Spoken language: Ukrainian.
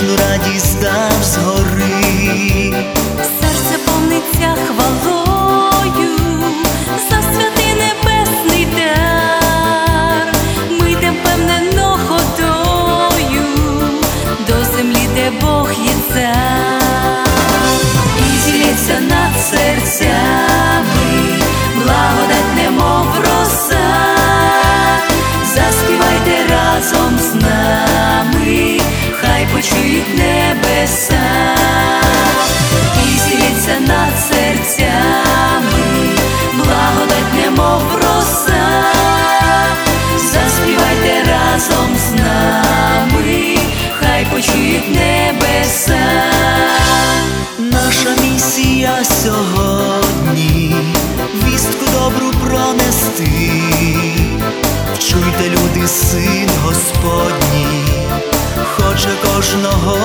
вічну радість дав згори. Серце повниться хвалою за святий небесний дар. Ми йдем впевнено ходою до землі, де Бог є цар. І зілється над серцями благодать, немов роса. Заспівайте разом з нами, хай почують небеса. І зілється над серцями благодать, немов роса. Заспівайте разом з нами, хай почують небеса. Наша місія сьогодні вістку добру пронести. Чуйте, люди, Син Господній хоче кожного